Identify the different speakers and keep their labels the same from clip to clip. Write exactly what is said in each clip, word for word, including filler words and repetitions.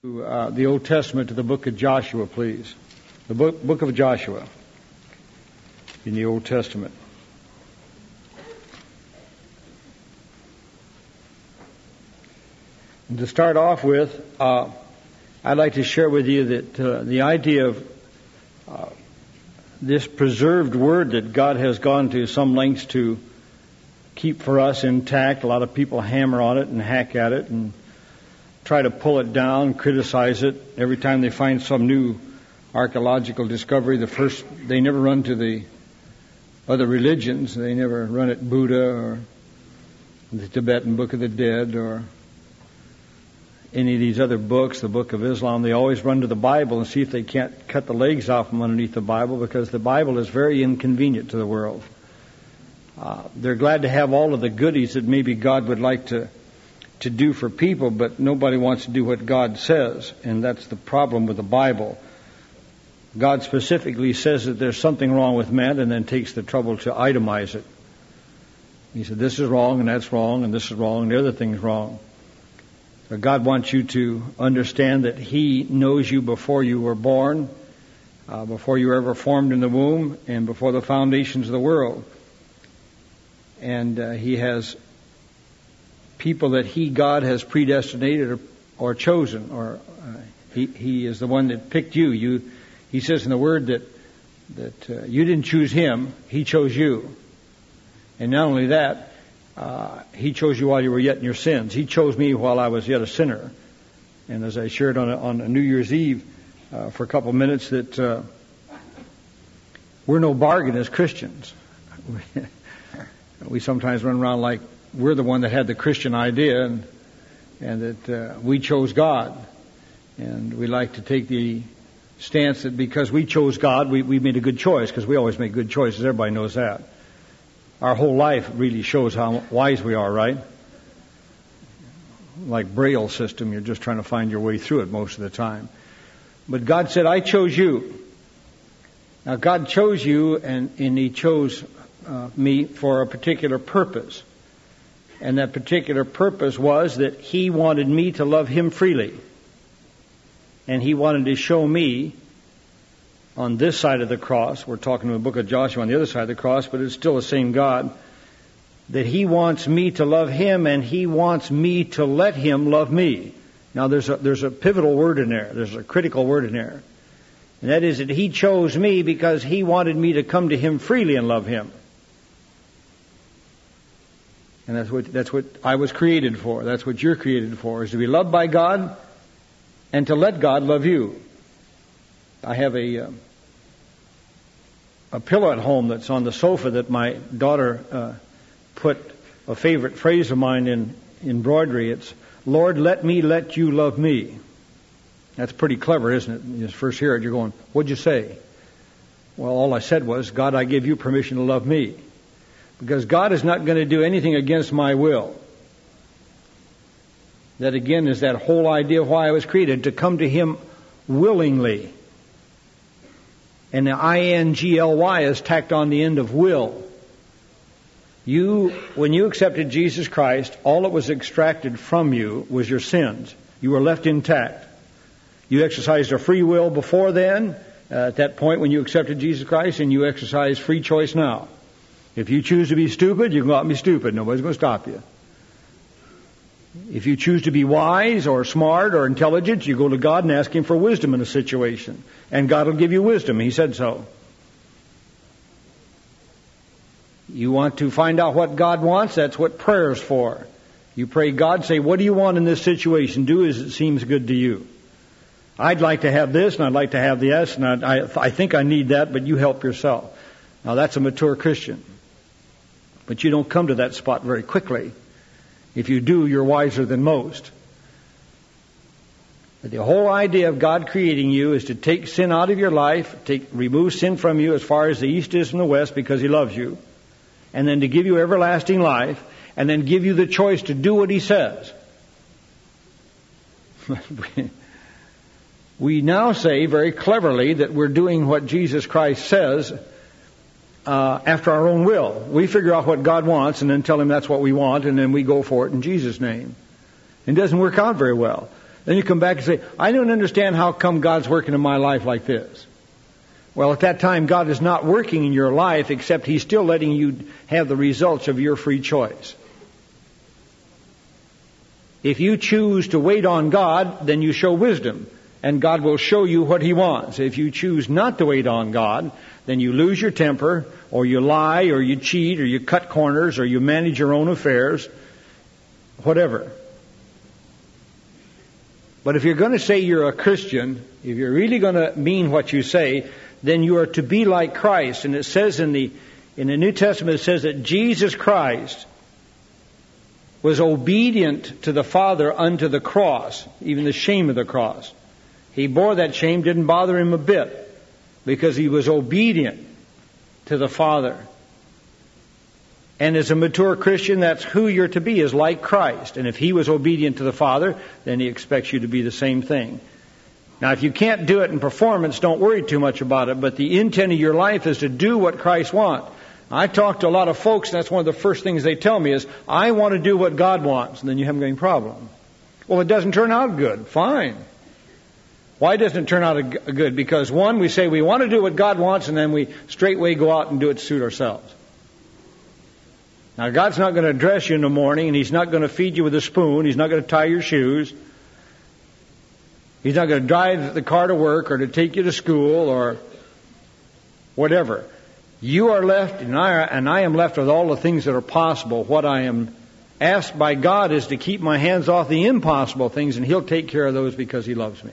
Speaker 1: Uh, the Old Testament to the book of Joshua, please. The book, book of Joshua in the Old Testament. And to start off with, uh, I'd like to share with you that uh, the idea of uh, this preserved word that God has gone to some lengths to keep for us intact. A lot of people hammer on it and hack at it and try to pull it down, criticize it. Every time they find some new archaeological discovery, the first they never run to the other religions. They never run at Buddha or the Tibetan Book of the Dead or any of these other books, the Book of Islam. They always run to the Bible and see if they can't cut the legs off from underneath the Bible, because the Bible is very inconvenient to the world. Uh, they're glad to have all of the goodies that maybe God would like to to do for people, but nobody wants to do what God says, and that's the problem with the Bible. God specifically says that there's something wrong with man and then takes the trouble to itemize it. He said, this is wrong, and that's wrong, and this is wrong, and the other thing's wrong. So God wants you to understand that He knows you before you were born, uh, before you were ever formed in the womb, and before the foundations of the world. And uh, He has people that He, God, has predestinated or, or chosen, or uh, he, he is the one that picked you. You, He says in the Word that that uh, you didn't choose Him; He chose you. And not only that, uh, He chose you while you were yet in your sins. He chose me while I was yet a sinner. And as I shared on a, on a New Year's Eve uh, for a couple of minutes, that uh, we're no bargain as Christians. We sometimes run around like we're the one that had the Christian idea, and and that uh, we chose God. And we like to take the stance that because we chose God, we, we made a good choice, because we always make good choices. Everybody knows that. Our whole life really shows how wise we are, right? Like Braille system, you're just trying to find your way through it most of the time. But God said, I chose you. Now God chose you, and, and He chose uh, me for a particular purpose. And that particular purpose was that He wanted me to love Him freely. And He wanted to show me on this side of the cross, we're talking in the book of Joshua on the other side of the cross, but it's still the same God, that He wants me to love Him, and He wants me to let Him love me. Now there's a, there's a pivotal word in there. There's a critical word in there. And that is that He chose me because He wanted me to come to Him freely and love Him. And that's what that's what I was created for. That's what you're created for, is to be loved by God and to let God love you. I have a uh, a pillow at home that's on the sofa that my daughter uh, put a favorite phrase of mine in embroidery. It's, Lord, let me let you love me. That's pretty clever, isn't it? You first hear it, you're going, what'd you say? Well, all I said was, God, I give you permission to love me. Because God is not going to do anything against my will. That again is that whole idea of why I was created, to come to Him willingly. And the I N G L Y is tacked on the end of will. You, when you accepted Jesus Christ, all that was extracted from you was your sins. You were left intact. You exercised a free will before then, uh, at that point when you accepted Jesus Christ, and you exercise free choice now. If you choose to be stupid, you can go out and be stupid. Nobody's going to stop you. If you choose to be wise or smart or intelligent, you go to God and ask Him for wisdom in a situation. And God will give you wisdom. He said so. You want to find out what God wants? That's what prayer's for. You pray, God, say, what do you want in this situation? Do as it seems good to you. I'd like to have this, and I'd like to have this, and I, I, I think I need that, but you help yourself. Now that's a mature Christian. But you don't come to that spot very quickly. If you do, you're wiser than most. But the whole idea of God creating you is to take sin out of your life, take remove sin from you as far as the east is from the west, because He loves you, and then to give you everlasting life, and then give you the choice to do what He says. We now say very cleverly that we're doing what Jesus Christ says, Uh, after our own will. We figure out what God wants and then tell Him that's what we want, and then we go for it in Jesus' name. It doesn't work out very well. Then you come back and say, I don't understand how come God's working in my life like this. Well, at that time, God is not working in your life, except He's still letting you have the results of your free choice. If you choose to wait on God, then you show wisdom, and God will show you what He wants. If you choose not to wait on God, then you lose your temper, or you lie, or you cheat, or you cut corners, or you manage your own affairs, whatever. But if you're going to say you're a Christian, if you're really going to mean what you say, then you are to be like Christ. And it says in the in the New Testament, it says that Jesus Christ was obedient to the Father unto the cross, even the shame of the cross. He bore that shame, didn't bother Him a bit, because He was obedient to the Father. And as a mature Christian, that's who you're to be, is like Christ. And if He was obedient to the Father, then He expects you to be the same thing. Now, if you can't do it in performance, don't worry too much about it. But the intent of your life is to do what Christ wants. I talk to a lot of folks, and that's one of the first things they tell me is, I want to do what God wants. And then you haven't got any problem. Well, it doesn't turn out good. Fine. Why doesn't it turn out good? Because one, we say we want to do what God wants, and then we straightway go out and do it to suit ourselves. Now, God's not going to dress you in the morning, and He's not going to feed you with a spoon. He's not going to tie your shoes. He's not going to drive the car to work or to take you to school or whatever. You are left, and I, and I am left with all the things that are possible. What I am asked by God is to keep my hands off the impossible things, and He'll take care of those because He loves me.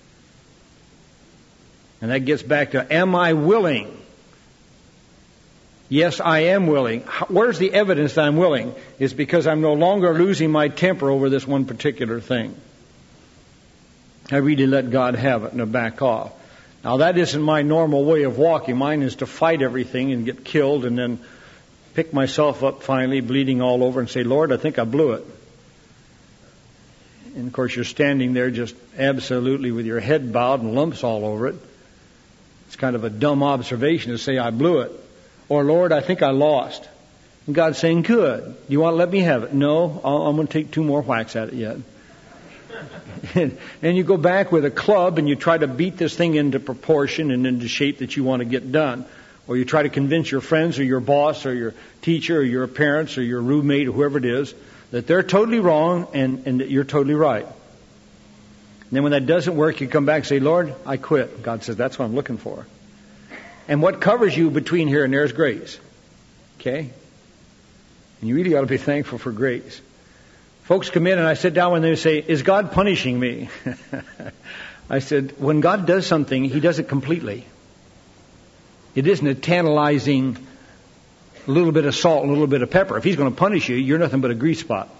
Speaker 1: And that gets back to, am I willing? Yes, I am willing. Where's the evidence that I'm willing? It's because I'm no longer losing my temper over this one particular thing. I really let God have it and I back off. Now, that isn't my normal way of walking. Mine is to fight everything and get killed and then pick myself up finally, bleeding all over, and say, Lord, I think I blew it. And, of course, you're standing there just absolutely with your head bowed and lumps all over it. It's kind of a dumb observation to say, I blew it. Or, Lord, I think I lost. And God's saying, good. You want to let me have it? No, I'll, I'm going to take two more whacks at it yet. and, and you go back with a club and you try to beat this thing into proportion and into shape that you want to get done. Or you try to convince your friends or your boss or your teacher or your parents or your roommate or whoever it is that they're totally wrong and, and that you're totally right. And then when that doesn't work, you come back and say, Lord, I quit. God says, that's what I'm looking for. And what covers you between here and there is grace. Okay? And you really ought to be thankful for grace. Folks come in and I sit down and they say, is God punishing me? I said, when God does something, He does it completely. It isn't a tantalizing little bit of salt and a little bit of pepper. If He's going to punish you, you're nothing but a grease spot.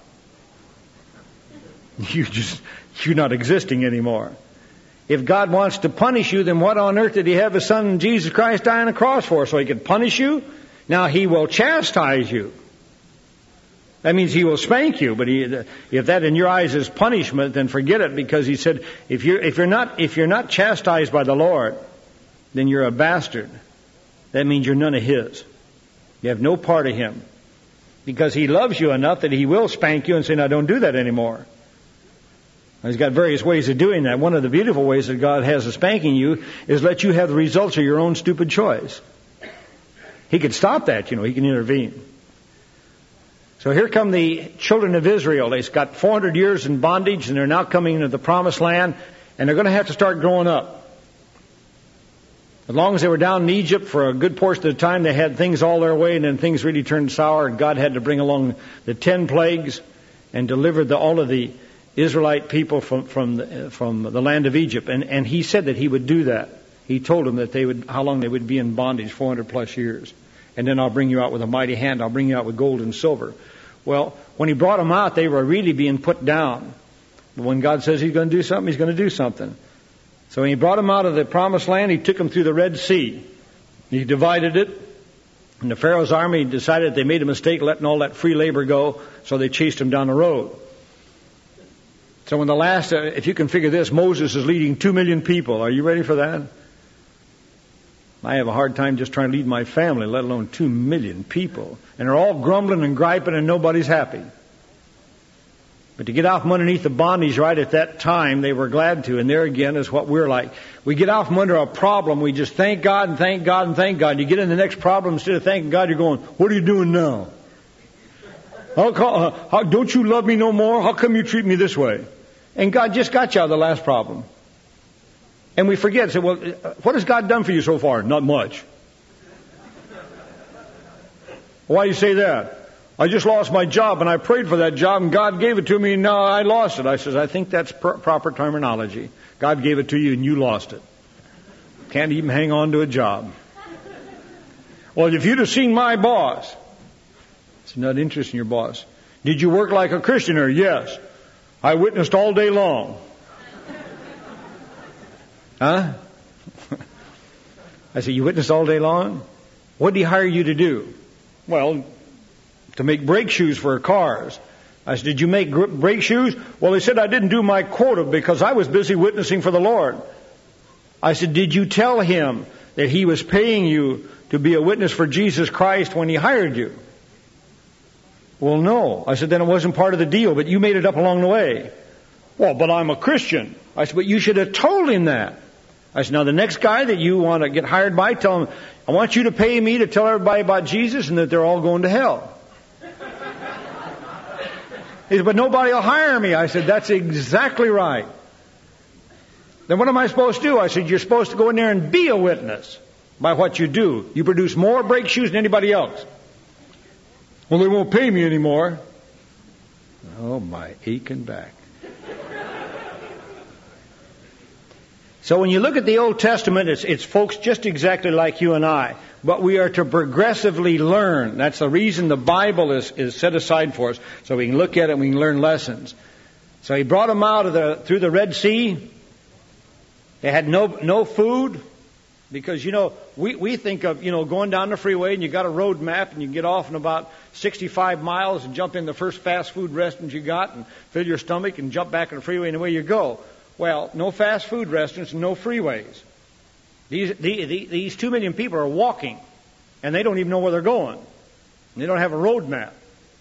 Speaker 1: You just, you're not existing anymore. If God wants to punish you, then what on earth did He have His Son Jesus Christ die on the cross for? So He could punish you? Now He will chastise you. That means He will spank you. But he, if that in your eyes is punishment, then forget it, because He said, if you're, if you're not, if you're not chastised by the Lord, then you're a bastard. That means you're none of His. You have no part of Him. Because He loves you enough that He will spank you and say, now don't do that anymore. He's got various ways of doing that. One of the beautiful ways that God has of spanking you is let you have the results of your own stupid choice. He could stop that, you know. He can intervene. So here come the children of Israel. They've got four hundred years in bondage, and they're now coming into the promised land, and they're going to have to start growing up. As long as they were down in Egypt for a good portion of the time, they had things all their way, and then things really turned sour, and God had to bring along the ten plagues and deliver the, all of the Israelite people from from the, from the land of Egypt, and and He said that He would do that. He told them that they would how long they would be in bondage, four hundred plus years, and then I'll bring you out with a mighty hand. I'll bring you out with gold and silver. Well, when He brought them out, they were really being put down. But when God says He's going to do something, He's going to do something. So when He brought them out of the promised land, He took them through the Red Sea. He divided it, and the Pharaoh's army decided they made a mistake letting all that free labor go, so they chased them down the road. So when the last, uh, if you can figure this, Moses is leading two million people. Are you ready for that? I have a hard time just trying to lead my family, let alone two million people. And they're all grumbling and griping and nobody's happy. But to get out from underneath the bondage right at that time, they were glad to. And there again is what we're like. We get out from under a problem. We just thank God and thank God and thank God. You get in the next problem, instead of thanking God, you're going, what are you doing now? How, how, how, don't you love me no more? How come you treat me this way? And God just got you out of the last problem. And we forget. Say, well, what has God done for you so far? Not much. Why do you say that? I just lost my job and I prayed for that job and God gave it to me and now I lost it. I says, I think that's pr- proper terminology. God gave it to you and you lost it. Can't even hang on to a job. Well, if you'd have seen my boss, it's not interesting, your boss. Did you work like a Christian or? Yes. I witnessed all day long. Huh? I said, you witnessed all day long? What did he hire you to do? Well, to make brake shoes for cars. I said, did you make brake shoes? Well, he said, I didn't do my quota because I was busy witnessing for the Lord. I said, did you tell him that he was paying you to be a witness for Jesus Christ when he hired you? Well, no. I said, then it wasn't part of the deal, but you made it up along the way. Well, but I'm a Christian. I said, but you should have told him that. I said, now the next guy that you want to get hired by, tell him, I want you to pay me to tell everybody about Jesus and that they're all going to hell. He said, but nobody will hire me. I said, that's exactly right. Then what am I supposed to do? I said, you're supposed to go in there and be a witness by what you do. You produce more brake shoes than anybody else. Well, they won't pay me anymore. Oh, my aching back. So when you look at the Old Testament, it's, it's folks just exactly like you and I. But we are to progressively learn. That's the reason the Bible is, is set aside for us. So we can look at it and we can learn lessons. So he brought them out of the through the Red Sea. They had no no food. Because, you know, we, we think of, you know, going down the freeway and you got a road map and you get off in about sixty-five miles and jump in the first fast food restaurant you got and fill your stomach and jump back on the freeway and away you go. Well, no fast food restaurants and no freeways. These, the, the, these two million people are walking and they don't even know where they're going. And they don't have a road map.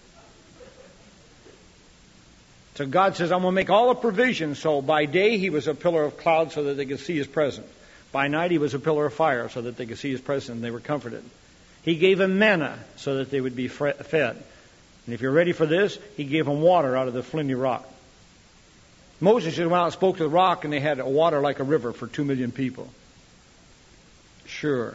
Speaker 1: So God says, I'm going to make all the provisions. So by day he was a pillar of cloud so that they could see his presence. By night he was a pillar of fire so that they could see his presence and they were comforted. He gave them manna so that they would be fed. And if you're ready for this, he gave them water out of the flinty rock. Moses just went out and spoke to the rock and they had water like a river for two million people. Sure.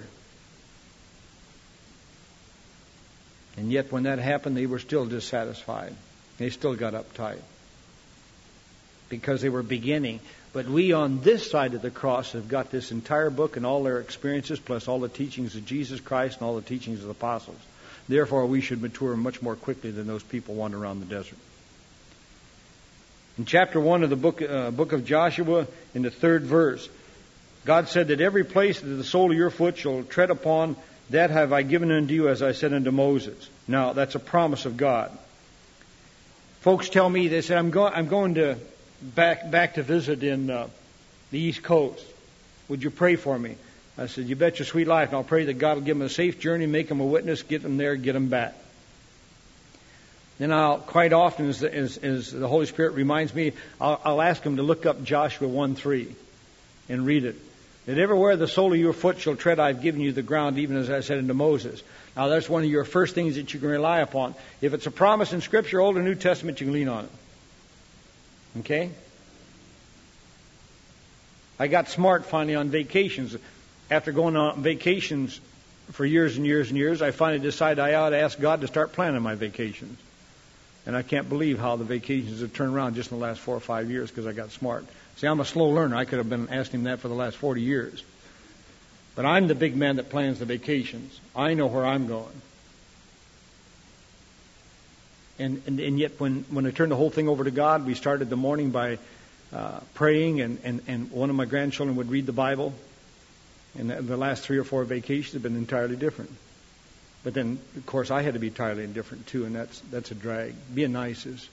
Speaker 1: And yet when that happened, they were still dissatisfied. They still got uptight. Because they were beginning. But we on this side of the cross have got this entire book and all their experiences, plus all the teachings of Jesus Christ and all the teachings of the apostles. Therefore, we should mature much more quickly than those people wandering around the desert. In chapter one of the book, uh, book of Joshua, in the third verse, God said that every place that the sole of your foot shall tread upon, that have I given unto you, as I said unto Moses. Now, that's a promise of God. Folks tell me, they said, I'm, go- I'm going to back back to visit in uh, the East Coast. Would you pray for me? I said, you bet your sweet life, and I'll pray that God will give them a safe journey, make them a witness, get them there, get them back. Then I'll, quite often, as, as, as the Holy Spirit reminds me, I'll, I'll ask him to look up Joshua one three and read it. That everywhere the sole of your foot shall tread, I've given you the ground, even as I said unto Moses. Now, that's one of your first things that you can rely upon. If it's a promise in Scripture, Old or New Testament, you can lean on it. Okay? I got smart finally on vacations. After going on vacations for years and years and years, I finally decided I ought to ask God to start planning my vacations. And I can't believe how the vacations have turned around just in the last four or five years because I got smart. See, I'm a slow learner. I could have been asking him that for the last forty years. But I'm the big man that plans the vacations. I know where I'm going. And, and, and yet when, when I turned the whole thing over to God, we started the morning by uh, praying, and, and, and one of my grandchildren would read the Bible. And the, the last three or four vacations have been entirely different. But then, of course, I had to be entirely different too, and that's that's a drag. Being nice is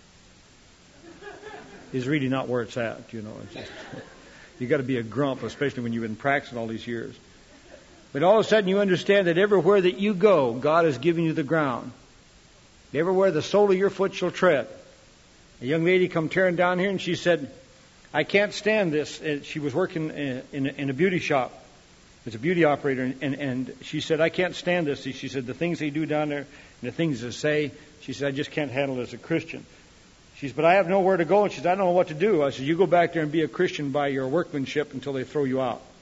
Speaker 1: is really not where it's at, you know. It's just, you got to be a grump, especially when you've been practicing all these years. But all of a sudden, you understand that everywhere that you go, God has given you the ground. Everywhere the sole of your foot shall tread. A young lady come tearing down here, and she said, I can't stand this. And she was working in, in, in a beauty shop. As a beauty operator, and, and, and she said, I can't stand this. She said, the things they do down there and the things they say, she said, I just can't handle it as a Christian. She said, but I have nowhere to go. And she said, I don't know what to do. I said, you go back there and be a Christian by your workmanship until they throw you out.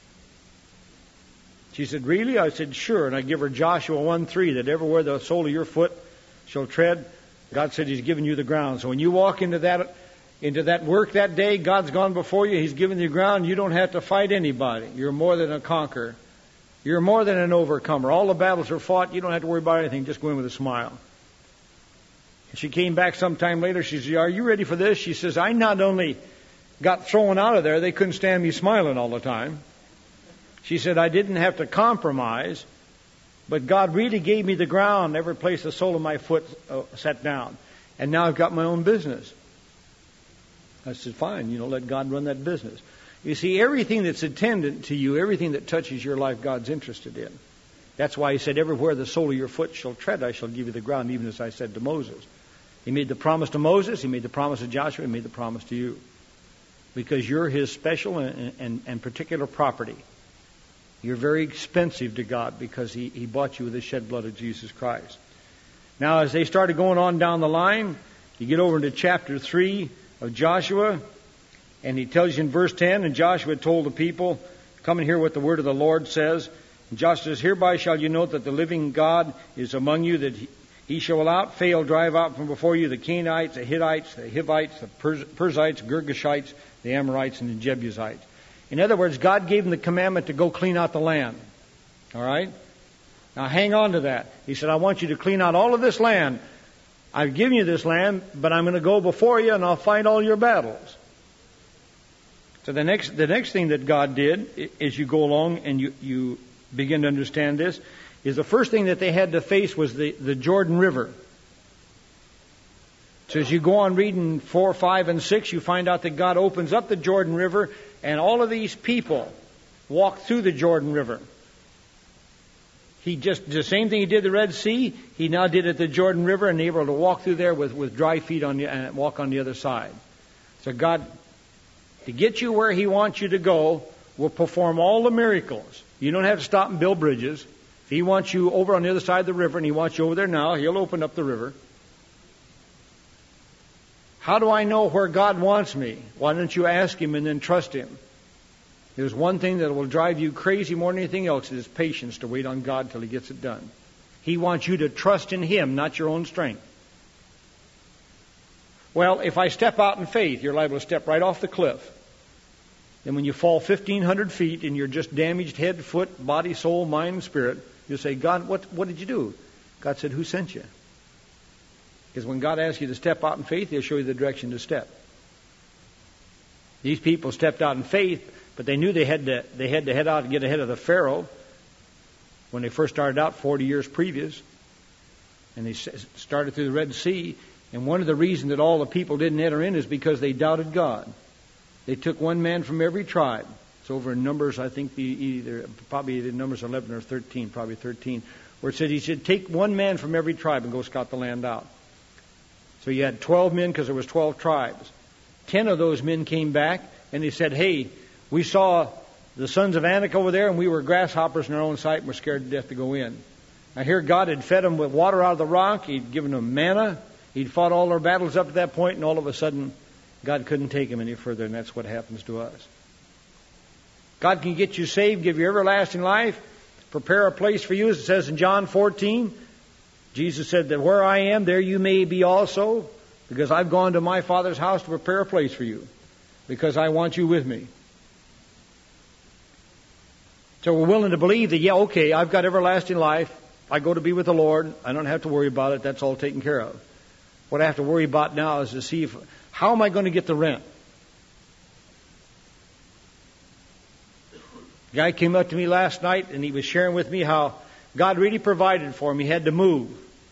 Speaker 1: She said, really? I said, sure. And I give her Joshua one three, that everywhere the sole of your foot shall tread, God said He's given you the ground. So when you walk into that into that work that day, God's gone before you. He's given you ground. You don't have to fight anybody. You're more than a conqueror. You're more than an overcomer. All the battles are fought. You don't have to worry about anything. Just go in with a smile. She came back sometime later. She said, are you ready for this? She says, I not only got thrown out of there, they couldn't stand me smiling all the time. She said, I didn't have to compromise, but God really gave me the ground, every place the sole of my foot uh, sat down. And now I've got my own business. I said, fine, you know, let God run that business. You see, everything that's attendant to you, everything that touches your life, God's interested in. That's why He said, everywhere the sole of your foot shall tread, I shall give you the ground, even as I said to Moses. He made the promise to Moses, He made the promise to Joshua, He made the promise to you. Because you're His special and, and, and particular property. You're very expensive to God because he, he bought you with the shed blood of Jesus Christ. Now, as they started going on down the line, you get over into chapter three of Joshua, and he tells you in verse ten, and Joshua told the people, come and hear what the word of the Lord says. And Joshua says, hereby shall you know that the living God is among you, that he, he shall without fail drive out from before you the Canaanites, the Hittites, the Hivites, the Pers- Perizzites, Girgashites, the Amorites, and the Jebusites. In other words, God gave them the commandment to go clean out the land. All right? Now hang on to that. He said, I want you to clean out all of this land. I've given you this land, but I'm going to go before you and I'll fight all your battles. So the next the next thing that God did, as you go along and you, you begin to understand this, is the first thing that they had to face was the, the Jordan River. So as you go on reading four, five, and six, you find out that God opens up the Jordan River, and all of these people walk through the Jordan River. He just, the same thing He did the Red Sea, He now did at the Jordan River, and they were able to walk through there with, with dry feet on the, and walk on the other side. So God, to get you where He wants you to go, will perform all the miracles. You don't have to stop and build bridges. If He wants you over on the other side of the river, and He wants you over there now, He'll open up the river. How do I know where God wants me? Why don't you ask Him and then trust Him? There's one thing that will drive you crazy more than anything else, is patience to wait on God till He gets it done. He wants you to trust in Him, not your own strength. Well, if I step out in faith, you're liable to step right off the cliff. And when you fall fifteen hundred feet and you're just damaged head, foot, body, soul, mind, and spirit, you'll say, God, what, what did you do? God said, who sent you? Because when God asks you to step out in faith, He'll show you the direction to step. These people stepped out in faith, but they knew they had to they had to head out and get ahead of the Pharaoh when they first started out forty years previous. And they started through the Red Sea. And one of the reasons that all the people didn't enter in is because they doubted God. They took one man from every tribe. It's over in Numbers, I think, the, either probably the Numbers eleven or thirteen, probably thirteen, where it said He should take one man from every tribe and go scout the land out. So you had twelve men because there was twelve tribes. Ten of those men came back and they said, hey, we saw the sons of Anak over there and we were grasshoppers in our own sight and we're scared to death to go in. I hear God had fed them with water out of the rock. He'd given them manna. He'd fought all their battles up to that point, and all of a sudden God couldn't take them any further, and that's what happens to us. God can get you saved, give you everlasting life, prepare a place for you, as it says in John fourteen. Jesus said that where I am, there you may be also, because I've gone to my Father's house to prepare a place for you, because I want you with me. So we're willing to believe that, yeah, okay, I've got everlasting life. I go to be with the Lord. I don't have to worry about it. That's all taken care of. What I have to worry about now is to see if, how am I going to get the rent? A guy came up to me last night and he was sharing with me how God really provided for him. He had to move.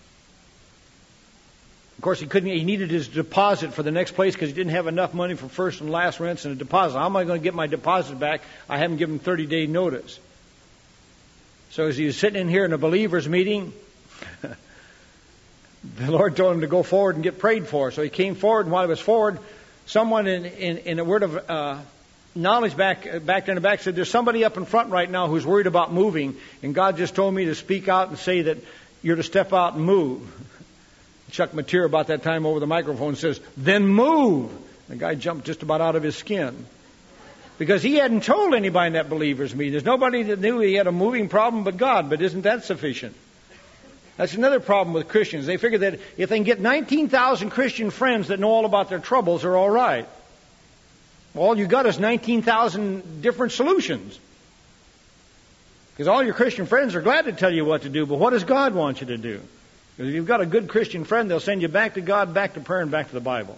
Speaker 1: Of course, he couldn't. He needed his deposit for the next place because he didn't have enough money for first and last rents and a deposit. How am I going to get my deposit back? I haven't given him thirty-day notice. So as he was sitting in here in a believers meeting, the Lord told him to go forward and get prayed for. So he came forward, and while he was forward, someone in, in, in a word of uh, knowledge back back in the back said, there's somebody up in front right now who's worried about moving, and God just told me to speak out and say that you're to step out and move. Chuck Mateer about that time over the microphone says, then move. The guy jumped just about out of his skin. Because he hadn't told anybody in that believers meeting. There's nobody that knew he had a moving problem but God, but isn't that sufficient? That's another problem with Christians. They figure that if they can get nineteen thousand Christian friends that know all about their troubles, they're all right. Well, all you got is nineteen thousand different solutions. Because all your Christian friends are glad to tell you what to do, but what does God want you to do? Because if you've got a good Christian friend, they'll send you back to God, back to prayer, and back to the Bible.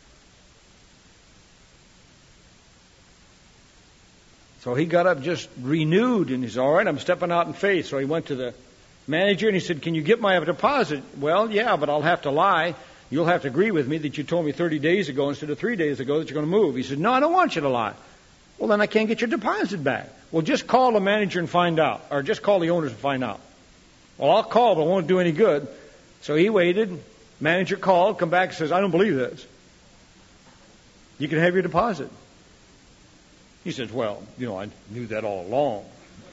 Speaker 1: So he got up just renewed, and he said, all right, I'm stepping out in faith. So he went to the manager, and he said, can you get my deposit? Well, yeah, but I'll have to lie. You'll have to agree with me that you told me thirty days ago instead of three days ago that you're going to move. He said, no, I don't want you to lie. Well, then I can't get your deposit back. Well, just call the manager and find out, or just call the owners and find out. Well, I'll call, but it won't do any good. So he waited. Manager called, come back and says, I don't believe this. You can have your deposit. He says, well, you know, I knew that all along.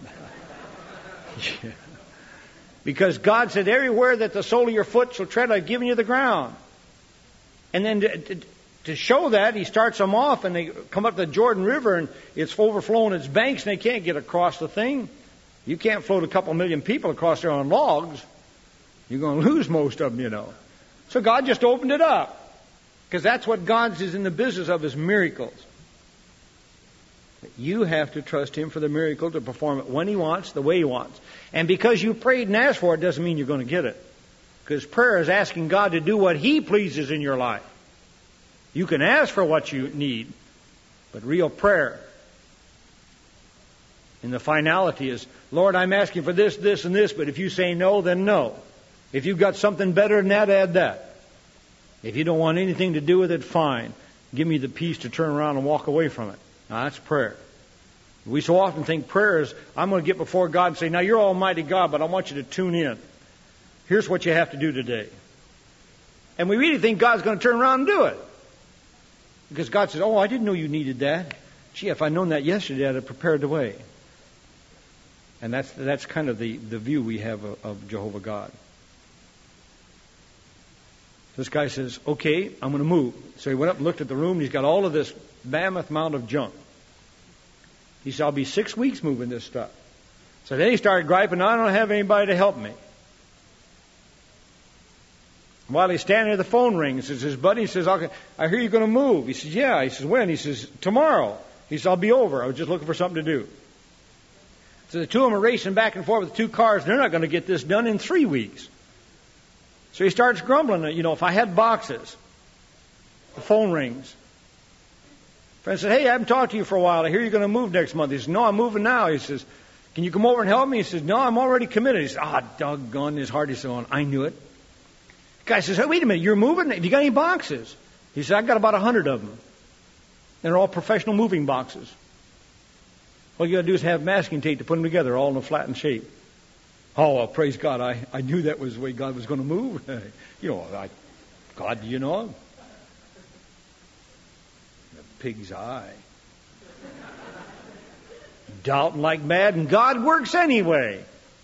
Speaker 1: Yeah. Because God said, everywhere that the sole of your foot shall tread, I've given you the ground. And then to, to, to show that, he starts them off, and they come up the Jordan River, and it's overflowing its banks, and they can't get across the thing. You can't float a couple million people across there on logs. You're going to lose most of them, you know. So God just opened it up. Because that's what God is in the business of, is miracles. You have to trust Him for the miracle to perform it when He wants, the way He wants. And because you prayed and asked for it doesn't mean you're going to get it. Because prayer is asking God to do what He pleases in your life. You can ask for what you need, but real prayer, and the finality is, Lord, I'm asking for this, this, and this, but if you say no, then no. If you've got something better than that, add that. If you don't want anything to do with it, fine. Give me the peace to turn around and walk away from it. Now, that's prayer. We so often think prayer is, I'm going to get before God and say, now you're Almighty God, but I want you to tune in. Here's what you have to do today. And we really think God's going to turn around and do it. Because God says, oh, I didn't know you needed that. Gee, if I'd known that yesterday, I'd have prepared the way. And that's that's kind of the, the view we have of, of Jehovah God. This guy says, okay, I'm going to move. So he went up and looked at the room, and he's got all of this mammoth amount of junk. He said, I'll be six weeks moving this stuff. So then he started griping, I don't have anybody to help me. While he's standing there, the phone rings. It's his buddy. He says, okay, I hear you're going to move. He says, yeah. He says, when? He says, tomorrow. He says, I'll be over. I was just looking for something to do. So the two of them are racing back and forth with two cars. They're not going to get this done in three weeks. So he starts grumbling, you know, if I had boxes. The phone rings. Friend said, hey, I haven't talked to you for a while. I hear you're going to move next month. He says, no, I'm moving now. He says, can you come over and help me? He says, no, I'm already committed. He says, ah, oh, doggone, his heart is on. I knew it. The guy says, hey, wait a minute, you're moving? Have you got any boxes? He said, I've got about a hundred of them. They're all professional moving boxes. All you got to do is have masking tape to put them together, all in a flattened shape. Oh, well, praise God, I, I knew that was the way God was going to move. You know, I, God, you know, the pig's eye. Doubting like mad, and God works anyway.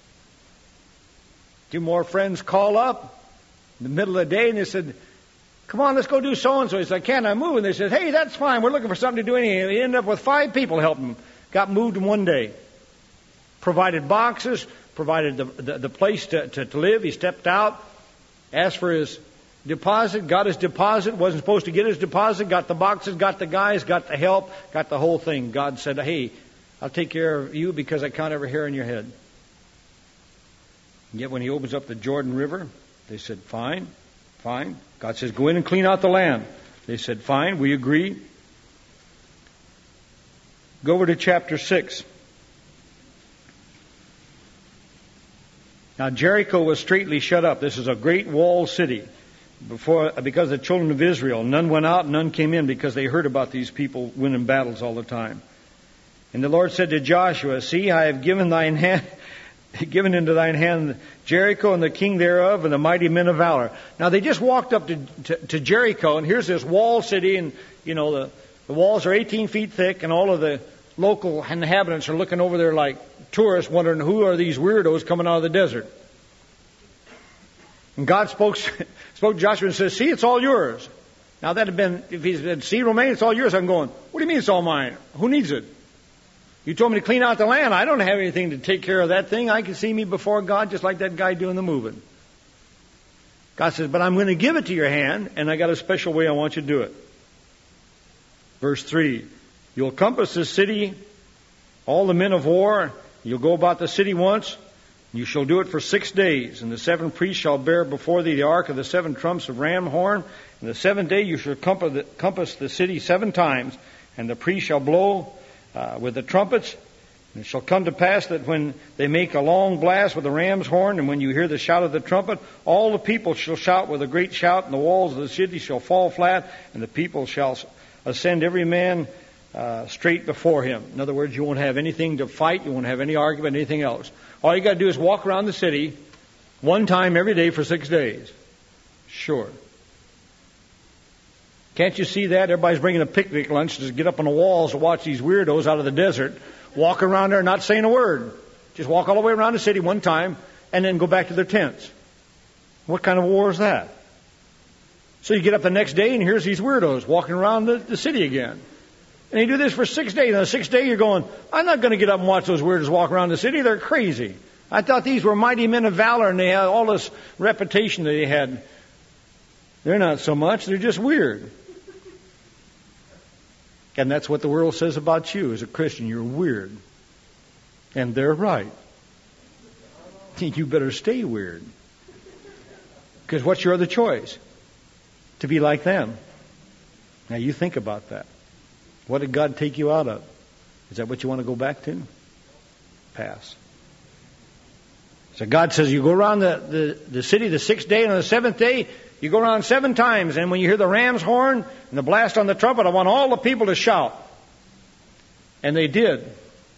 Speaker 1: Two more friends call up in the middle of the day, and they said, come on, let's go do so-and-so. He said, can't I move? And they said, hey, that's fine. We're looking for something to do anyway. They ended up with five people helping them. Got moved in one day. Provided boxes, provided the, the, the place to, to, to live. He stepped out, asked for his deposit, got his deposit, wasn't supposed to get his deposit, got the boxes, got the guys, got the help, got the whole thing. God said, hey, I'll take care of you because I count every hair in your head. And yet when he opens up the Jordan River, they said, fine, fine. God says, go in and clean out the land. They said, fine, we agree. Go over to chapter six. Now Jericho was straitly shut up. This is a great walled city. Before, because the children of Israel, none went out, none came in, because they heard about these people winning battles all the time. And the Lord said to Joshua, see, I have given thine hand, given into thine hand Jericho and the king thereof and the mighty men of valor. Now they just walked up to, to, to Jericho, and here's this walled city, and you know the, the walls are eighteen feet thick, and all of the local inhabitants are looking over there like tourists, wondering who are these weirdos coming out of the desert. And God spoke spoke to Joshua and says, "See, it's all yours." Now that had been, if he said, "See, Romain, it's all yours," I'm going, "What do you mean it's all mine? Who needs it? You told me to clean out the land. I don't have anything to take care of that thing. I can see me before God just like that guy doing the moving." God says, "But I'm going to give it to your hand, and I got a special way I want you to do it." Verse three, "You'll compass the city, all the men of war. You'll go about the city once. You shall do it for six days. And the seven priests shall bear before thee the ark of the seven trumps of ram horn. And the seventh day you shall compass the city seven times. And the priests shall blow Uh, with the trumpets. And it shall come to pass that when they make a long blast with the ram's horn, and when you hear the shout of the trumpet, all the people shall shout with a great shout, and the walls of the city shall fall flat, and the people shall ascend every man uh, straight before him." In other words, you won't have anything to fight, you won't have any argument, anything else. All you got to do is walk around the city one time every day for six days. Sure. Can't you see that? Everybody's bringing a picnic lunch to get up on the walls to watch these weirdos out of the desert walk around there not saying a word. Just walk all the way around the city one time and then go back to their tents. What kind of war is that? So you get up the next day and here's these weirdos walking around the, the city again. And you do this for six days. And the sixth day you're going, "I'm not going to get up and watch those weirdos walk around the city. They're crazy. I thought these were mighty men of valor and they had all this reputation that they had." They're not so much. They're just weird. And that's what the world says about you as a Christian. You're weird. And they're right. You better stay weird. Because what's your other choice? To be like them. Now you think about that. What did God take you out of? Is that what you want to go back to? Pass. So God says you go around the, the, the city the sixth day, and on the seventh day you go around seven times, and when you hear the ram's horn and the blast on the trumpet, I want all the people to shout. And they did.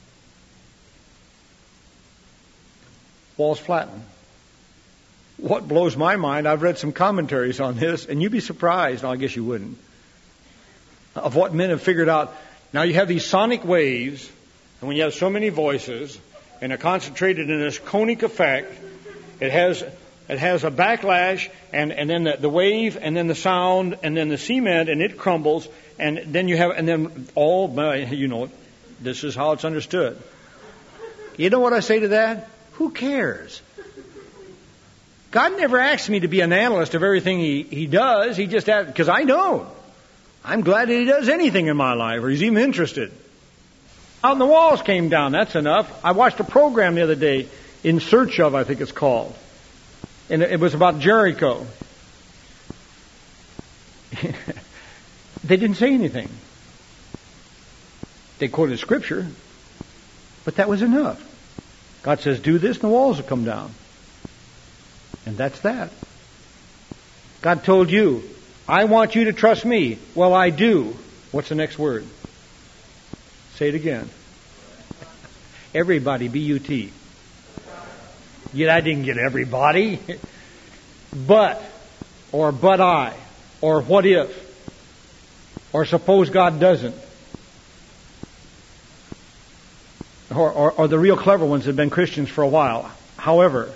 Speaker 1: Walls flattened. What blows my mind, I've read some commentaries on this, and you'd be surprised, no, I guess you wouldn't, of what men have figured out. Now you have these sonic waves, and when you have so many voices, and they're concentrated in this conic effect, it has it has a backlash, and, and then the, the wave, and then the sound, and then the cement, and it crumbles, and then you have, and then all, you know, this is how it's understood. You know what I say to that? Who cares? God never asked me to be an analyst of everything he, he does. He just asked, because I don't. I'm glad that he does anything in my life, or he's even interested. Out and the walls came down. That's enough. I watched a program the other day, In Search Of, I think it's called. And it was about Jericho. They didn't say anything. They quoted Scripture. But that was enough. God says, do this and the walls will come down. And that's that. God told you, I want you to trust me. Well, I do. What's the next word? Say it again. Everybody, B U T. Yet I didn't get everybody. But, or but I, or what if, or suppose God doesn't. Or, or, or the real clever ones have been Christians for a while. However,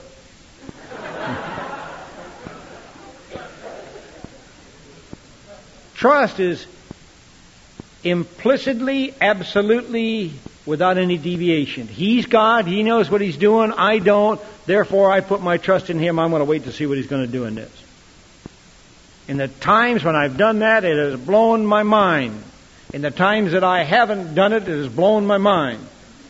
Speaker 1: trust is implicitly, absolutely, without any deviation. He's God. He knows what He's doing. I don't. Therefore, I put my trust in Him. I'm going to wait to see what He's going to do in this. In the times when I've done that, it has blown my mind. In the times that I haven't done it, it has blown my mind.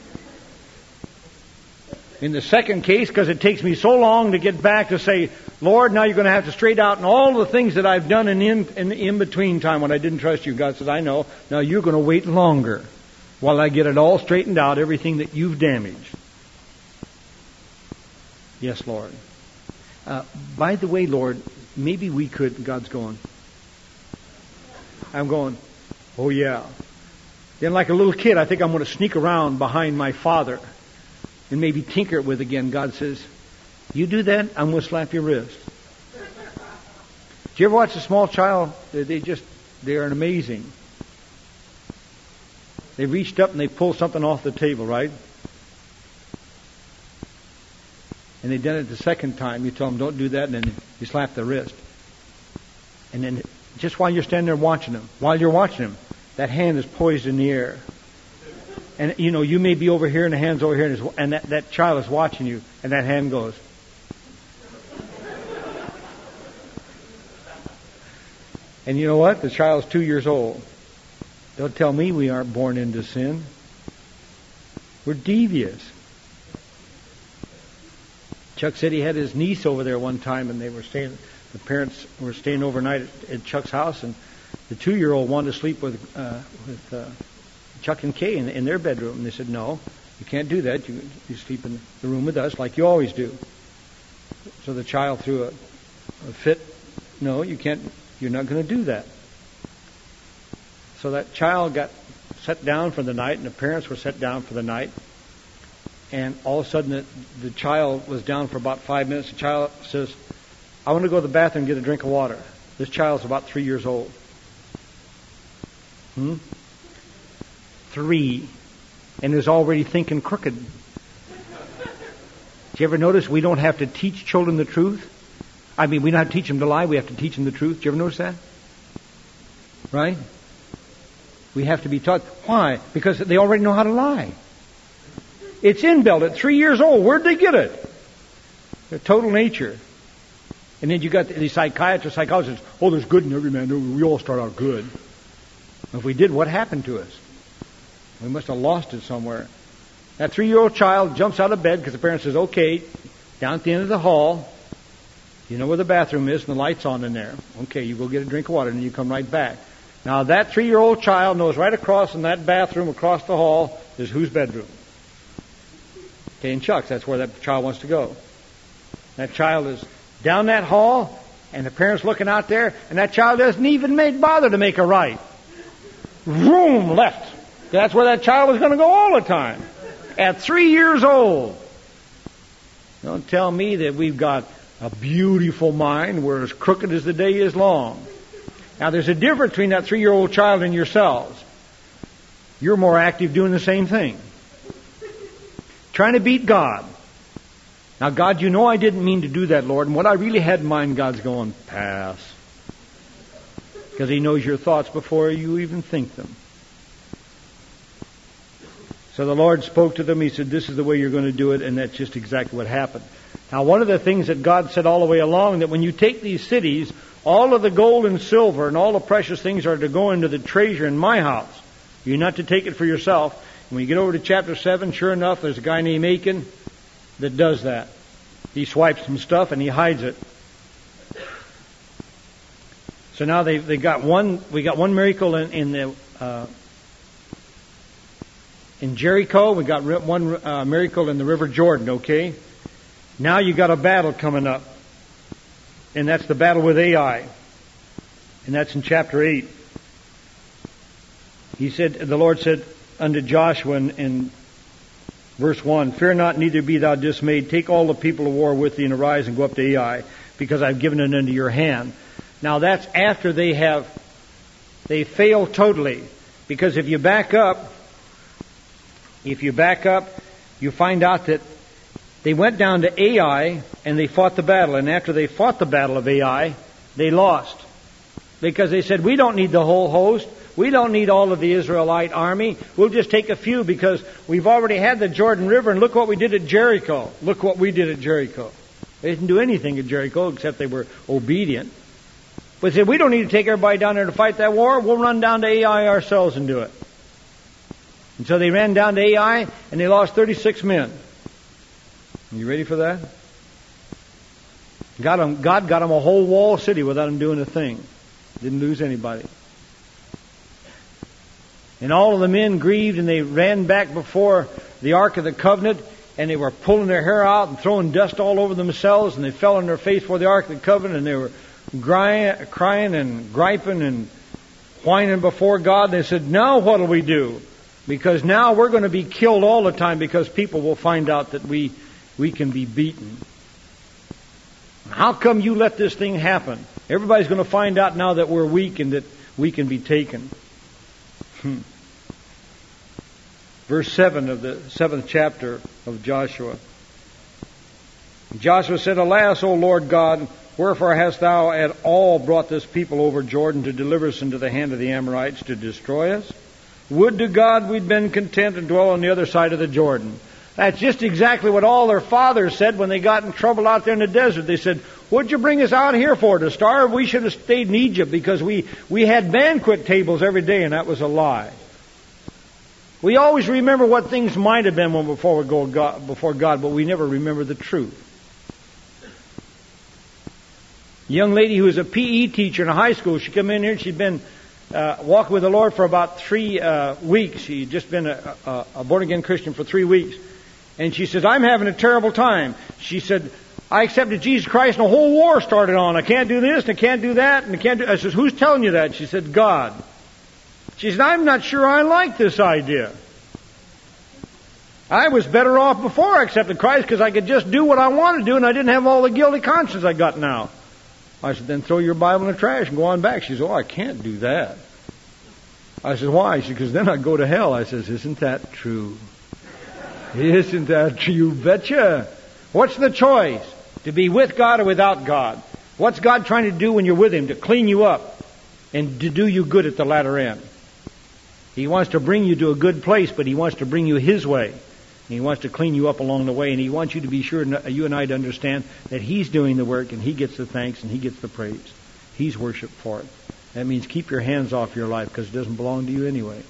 Speaker 1: In the second case, because it takes me so long to get back to say, Lord, now you're going to have to straighten out and all the things that I've done in in, in in between time when I didn't trust you. God says, I know. Now you're going to wait longer while I get it all straightened out, everything that you've damaged. Yes, Lord. Uh, by the way, Lord, maybe we could, God's going. I'm going, oh yeah. Then like a little kid, I think I'm going to sneak around behind my father and maybe tinker it with again, God says, you do that, I'm going to slap your wrist. Do you ever watch a small child? They, they just, they are amazing. They reached up and they pulled something off the table, right? And they done it the second time. You tell them, don't do that, and then you slap the wrist. And then just while you're standing there watching them, while you're watching them, that hand is poised in the air. And, you know, you may be over here and the hand's over here, and, it's, and that, that child is watching you, and that hand goes. And you know what? The child's two years old. Don't tell me we aren't born into sin. We're devious. Chuck said he had his niece over there one time, and they were staying. The parents were staying overnight at, at Chuck's house, and the two-year-old wanted to sleep with uh, with uh, Chuck and Kay in, in their bedroom. And they said, "No, you can't do that. You you sleep in the room with us like you always do." So the child threw a, a fit. No, you can't. You're not going to do that. So that child got set down for the night, and the parents were set down for the night. And all of a sudden, the, the child was down for about five minutes. The child says, I want to go to the bathroom and get a drink of water. This child's about three years old. Hmm? Three. And is already thinking crooked. Did you ever notice we don't have to teach children the truth? I mean, we don't have to teach them to lie. We have to teach them the truth. Did you ever notice that? Right? We have to be taught. Why? Because they already know how to lie. It's inbuilt at three years old. Where'd they get it? Their total nature. And then you got the psychiatrists, psychologists. Oh, there's good in every man. We all start out good. If we did, what happened to us? We must have lost it somewhere. That three-year-old child jumps out of bed because the parent says, okay, down at the end of the hall, you know where the bathroom is and the light's on in there. Okay, you go get a drink of water and then you come right back. Now that three-year-old child knows right across in that bathroom across the hall is whose bedroom? Okay, in Chuck's. That's where that child wants to go. That child is down that hall, and the parent's looking out there, and that child doesn't even make bother to make a right. Vroom, left. That's where that child is going to go all the time. At three years old. Don't tell me that we've got a beautiful mind. We're as crooked as the day is long. Now, there's a difference between that three-year-old child and yourselves. You're more active doing the same thing. Trying to beat God. Now, God, you know I didn't mean to do that, Lord. And what I really had in mind, God's going, pass. Because He knows your thoughts before you even think them. So the Lord spoke to them. He said, this is the way you're going to do it. And that's just exactly what happened. Now, one of the things that God said all the way along, that when you take these cities, all of the gold and silver and all the precious things are to go into the treasure in my house. You're not to take it for yourself. And when you get over to chapter seven, sure enough, there's a guy named Achan that does that. He swipes some stuff and he hides it. So now they they got one. We got one miracle in, in the uh, in Jericho. We got one uh, miracle in the River Jordan. Okay. Now you got a battle coming up, and that's the battle with Ai, and that's in chapter eight. He said, the Lord said unto Joshua in, in verse one, fear not, neither be thou dismayed. Take all the people of war with thee and arise and go up to Ai, because I've given it into your hand. Now that's after they have, they fail totally. Because if you back up, if you back up, you find out that they went down to Ai and they fought the battle. And after they fought the battle of Ai, they lost. Because they said, we don't need the whole host. We don't need all of the Israelite army. We'll just take a few because we've already had the Jordan River, and look what we did at Jericho. Look what we did at Jericho. They didn't do anything at Jericho except they were obedient. But they said, we don't need to take everybody down there to fight that war. We'll run down to Ai ourselves and do it. And so they ran down to Ai, and they lost thirty-six men. You ready for that? Got them, God got them a whole wall city without them doing a thing. Didn't lose anybody. And all of the men grieved, and they ran back before the Ark of the Covenant, and they were pulling their hair out and throwing dust all over themselves, and they fell on their face before the Ark of the Covenant, and they were crying, crying and griping and whining before God. They said, now what'll we do? Because now we're going to be killed all the time because people will find out that we, we can be beaten. How come you let this thing happen? Everybody's going to find out now that we're weak and that we can be taken. Hmm. Verse seven of the seventh chapter of Joshua. Joshua said, Alas, O Lord God, wherefore hast thou at all brought this people over Jordan to deliver us into the hand of the Amorites to destroy us? Would to God we'd been content and dwell on the other side of the Jordan. That's just exactly what all their fathers said when they got in trouble out there in the desert. They said, what'd you bring us out here for, to starve? We should have stayed in Egypt because we, we had banquet tables every day, and that was a lie. We always remember what things might have been when before we go God, before God, but we never remember the truth. A young lady who was a P E teacher in a high school, she come in here and she'd been uh, walking with the Lord for about three uh, weeks. She'd just been a, a, a born-again Christian for three weeks. And she says, I'm having a terrible time. She said, I accepted Jesus Christ and a whole war started on. I can't do this and I can't do that and I can't do... I says, who's telling you that? She said, God. She said, I'm not sure I like this idea. I was better off before I accepted Christ because I could just do what I wanted to do and I didn't have all the guilty conscience I got now. I said, then throw your Bible in the trash and go on back. She said, oh, I can't do that. I said, why? She said, because then I'd go to hell. I says, isn't that true? Isn't that true? You betcha. What's the choice? To be with God or without God? What's God trying to do when you're with Him? To clean you up and to do you good at the latter end. He wants to bring you to a good place, but He wants to bring you His way. And He wants to clean you up along the way, and He wants you to be sure, you and I, to understand that He's doing the work, and He gets the thanks, and He gets the praise. He's worshiped for it. That means keep your hands off your life, because it doesn't belong to you anyway.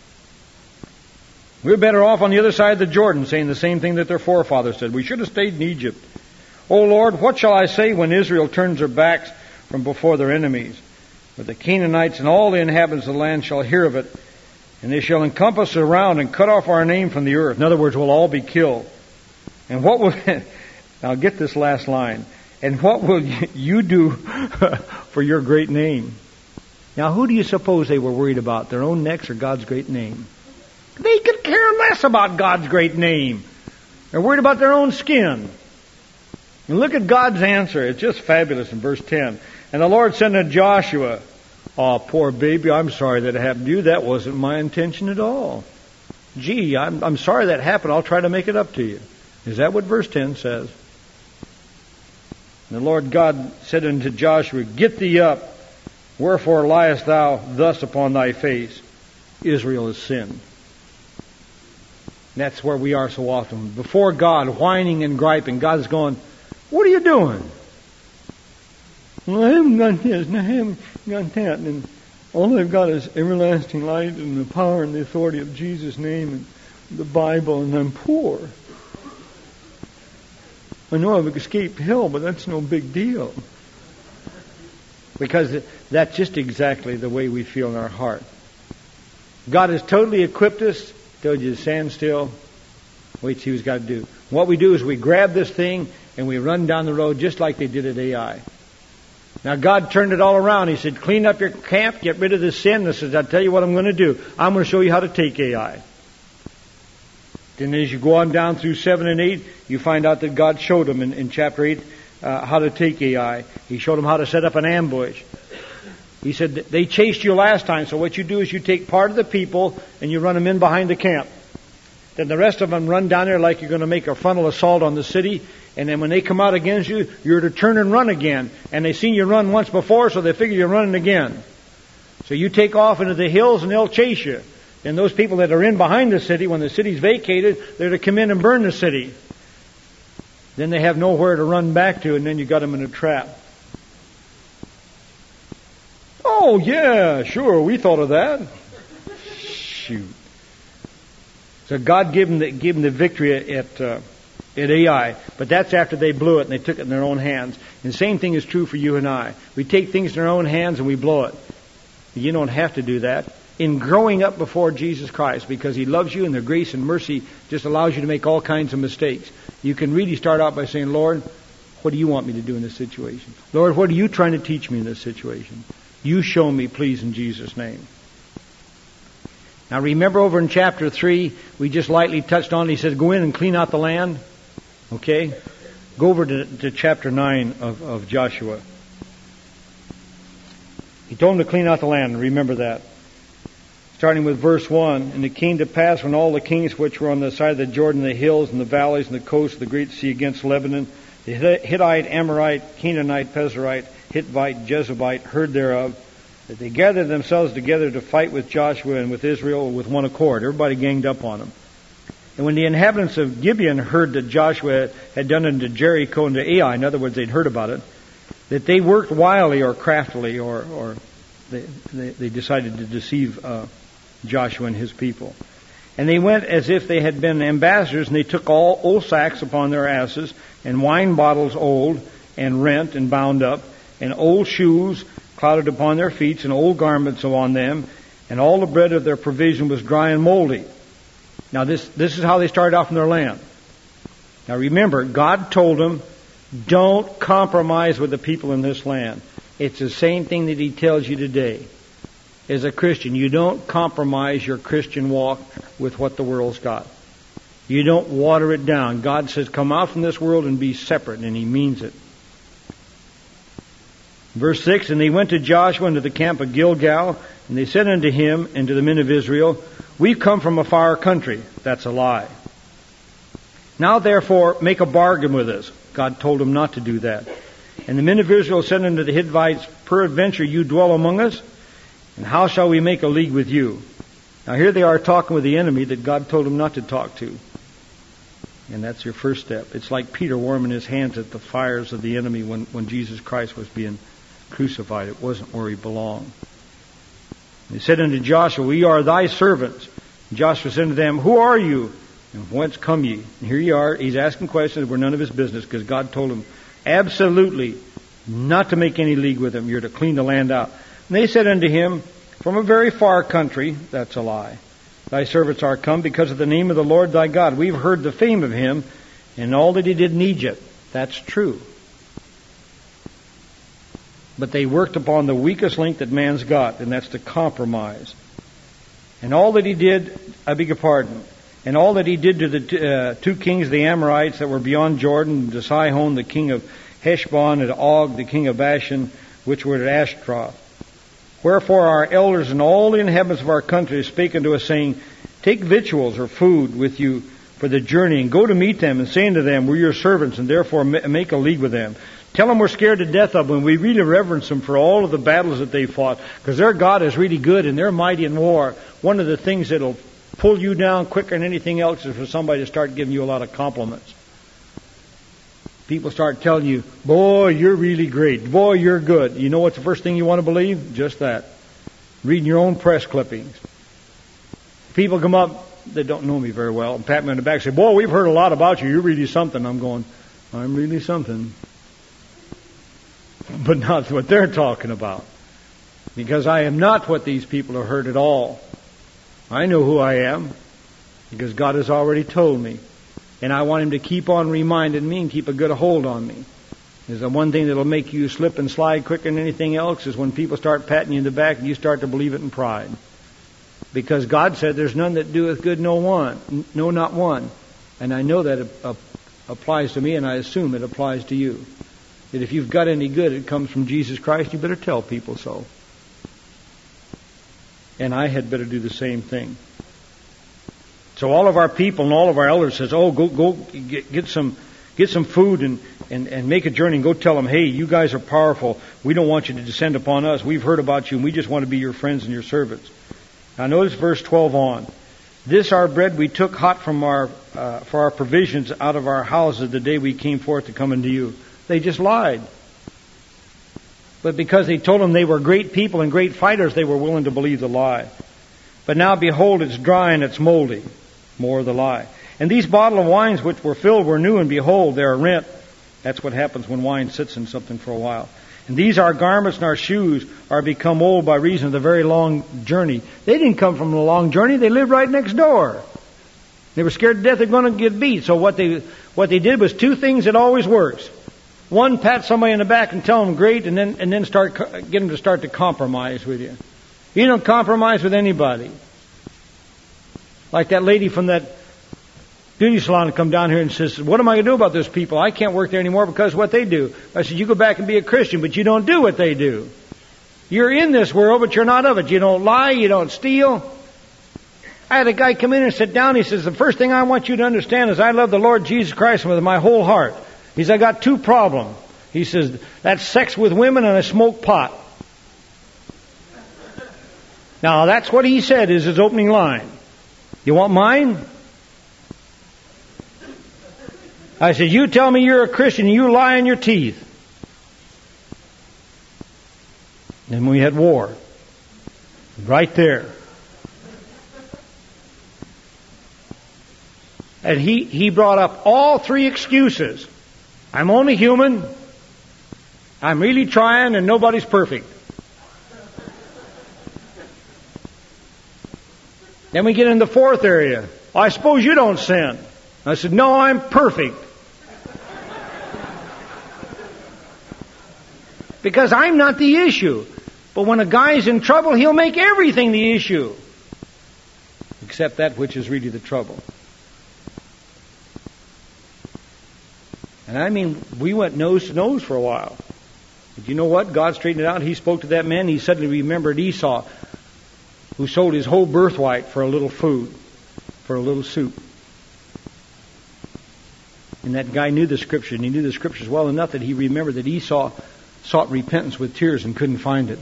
Speaker 1: We're better off on the other side of the Jordan, saying the same thing that their forefathers said. We should have stayed in Egypt. O Lord, what shall I say when Israel turns their backs from before their enemies? For the Canaanites and all the inhabitants of the land shall hear of it, and they shall encompass around and cut off our name from the earth. In other words, we'll all be killed. And what will... Now get this last line. And what will you do for your great name? Now, who do you suppose they were worried about? Their own necks or God's great name? They could care less about God's great name. They're worried about their own skin. And look at God's answer. It's just fabulous in verse ten. And the Lord said to Joshua, oh, poor baby, I'm sorry that it happened to you. That wasn't my intention at all. Gee, I'm, I'm sorry that happened. I'll try to make it up to you. Is that what verse ten says? And the Lord God said unto Joshua, Get thee up. Wherefore liest thou thus upon thy face? Israel has sinned. And that's where we are so often. Before God, whining and griping. God's going, what are you doing? Well, I haven't got this and I haven't got that. And all I've got is everlasting light and the power and the authority of Jesus' name and the Bible, and I'm poor. I know I've escaped hell, but that's no big deal. Because that's just exactly the way we feel in our heart. God has totally equipped us. Told you to stand still. Wait, see what He's got to do. What we do is we grab this thing and we run down the road just like they did at Ai. Now God turned it all around. He said, clean up your camp, get rid of this sin. He says, I'll tell you what I'm going to do. I'm going to show you how to take Ai. Then as you go on down through seven and eight, you find out that God showed them in, in chapter eight uh, how to take Ai. He showed them how to set up an ambush. He said, they chased you last time, so what you do is you take part of the people and you run them in behind the camp. Then the rest of them run down there like you're going to make a frontal assault on the city. And then when they come out against you, you're to turn and run again. And they've seen you run once before, so they figure you're running again. So you take off into the hills and they'll chase you. And those people that are in behind the city, when the city's vacated, they're to come in and burn the city. Then they have nowhere to run back to, and then you got them in a trap. Oh, yeah, sure, we thought of that. Shoot. So God gave them the, gave them the victory at, uh, at Ai. But that's after they blew it and they took it in their own hands. And the same thing is true for you and I. We take things in our own hands and we blow it. You don't have to do that. In growing up before Jesus Christ, because He loves you and the grace and mercy just allows you to make all kinds of mistakes, you can really start out by saying, Lord, what do you want me to do in this situation? Lord, what are you trying to teach me in this situation? You show me, please, in Jesus' name. Now remember over in chapter three, we just lightly touched on, he says, go in and clean out the land. Okay? Go over to, to chapter nine of, of Joshua. He told him to clean out the land. Remember that. Starting with verse one. And it came to pass when all the kings which were on the side of the Jordan, the hills and the valleys and the coast of the great sea against Lebanon, the Hittite, Amorite, Canaanite, Pezerite, Hittite, Jezebite, heard thereof, that they gathered themselves together to fight with Joshua and with Israel with one accord. Everybody ganged up on them. And when the inhabitants of Gibeon heard that Joshua had done unto Jericho and to Ai, in other words, they'd heard about it, that they worked wily or craftily, or, or they, they, they decided to deceive uh, Joshua and his people. And they went as if they had been ambassadors, and they took all old sacks upon their asses, and wine bottles old, and rent and bound up, and old shoes clouded upon their feet, and old garments upon them, and all the bread of their provision was dry and moldy. Now this, this is how they started off in their land. Now remember, God told them, don't compromise with the people in this land. It's the same thing that He tells you today. As a Christian, you don't compromise your Christian walk with what the world's got. You don't water it down. God says, come out from this world and be separate, and He means it. Verse six, and they went to Joshua into the camp of Gilgal, and they said unto him and to the men of Israel, we've come from a far country. That's a lie. Now therefore make a bargain with us. God told them not to do that. And the men of Israel said unto the Hittites, peradventure you dwell among us? And how shall we make a league with you? Now here they are talking with the enemy that God told them not to talk to. And that's your first step. It's like Peter warming his hands at the fires of the enemy when, when Jesus Christ was being crucified. It wasn't where He belonged. They said unto Joshua, we are thy servants. And Joshua said unto them, who are you? And whence come ye? And here you are. He's asking questions that were none of his business, because God told him absolutely not to make any league with them. You're to clean the land out. And they said unto him, from a very far country. That's a lie. Thy servants are come because of the name of the Lord thy God. We've heard the fame of Him and all that He did in Egypt. That's true. But they worked upon the weakest link that man's got, and that's to compromise. And all that He did, I beg your pardon, and all that He did to the uh, two kings of the Amorites that were beyond Jordan, to Sihon, the king of Heshbon, and to Og, the king of Bashan, which were at Ashtaroth. Wherefore our elders and all the inhabitants of our country spake unto us, saying, take victuals or food with you for the journey, and go to meet them, and say unto them, we're your servants, and therefore make a league with them. Tell them we're scared to death of them. We really reverence them for all of the battles that they fought, because their God is really good and they're mighty in war. One of the things that'll pull you down quicker than anything else is for somebody to start giving you a lot of compliments. People start telling you, boy, you're really great. Boy, you're good. You know what's the first thing you want to believe? Just that. Reading your own press clippings. People come up that don't know me very well and pat me on the back and say, boy, we've heard a lot about you. You're really something. I'm going, I'm really something. But not what they're talking about. Because I am not what these people have heard at all. I know who I am. Because God has already told me. And I want Him to keep on reminding me and keep a good hold on me. There's the one thing that'll make you slip and slide quicker than anything else is when people start patting you in the back and you start to believe it in pride. Because God said there's none that doeth good, no one. No, not one. And I know that it applies to me, and I assume it applies to you. That if you've got any good, it comes from Jesus Christ. You better tell people so. And I had better do the same thing. So all of our people and all of our elders says, oh, go go get, get some get some food and, and, and make a journey and go tell them, hey, you guys are powerful. We don't want you to descend upon us. We've heard about you and we just want to be your friends and your servants. Now notice verse twelve on. This our bread we took hot from our uh, for our provisions out of our houses the day we came forth to come unto you. They just lied. But because they told them they were great people and great fighters, they were willing to believe the lie. But now behold, it's dry and it's moldy. More of the lie. And these bottle of wines which were filled were new, and behold, they are rent. That's what happens when wine sits in something for a while. And these our garments and our shoes are become old by reason of the very long journey. They didn't come from a long journey. They lived right next door. They were scared to death they're going to get beat. So what they what they did was two things that always works. One, pat somebody in the back and tell them great, and then and then start get them to start to compromise with you. You don't compromise with anybody. Like that lady from that beauty salon to come down here and says, what am I going to do about those people? I can't work there anymore because of what they do. I said, you go back and be a Christian, but you don't do what they do. You're in this world, but you're not of it. You don't lie, you don't steal. I had a guy come in and sit down. He says, the first thing I want you to understand is I love the Lord Jesus Christ with my whole heart. He says, I got two problems. He says, that's sex with women and I smoke pot. Now, that's what he said is his opening line. You want mine? I said, you tell me you're a Christian and you lie in your teeth. Then we had war. Right there. And he, he brought up all three excuses. I'm only human. I'm really trying and nobody's perfect. Then we get in the fourth area. I suppose you don't sin. I said, no, I'm perfect. Because I'm not the issue. But when a guy's in trouble, he'll make everything the issue. Except that which is really the trouble. And I mean, we went nose to nose for a while. But you know what? God straightened it out. He spoke to that man. He suddenly remembered Esau, who sold his whole birthright for a little food, for a little soup. And that guy knew the Scripture, and he knew the Scriptures well enough that he remembered that Esau sought repentance with tears and couldn't find it.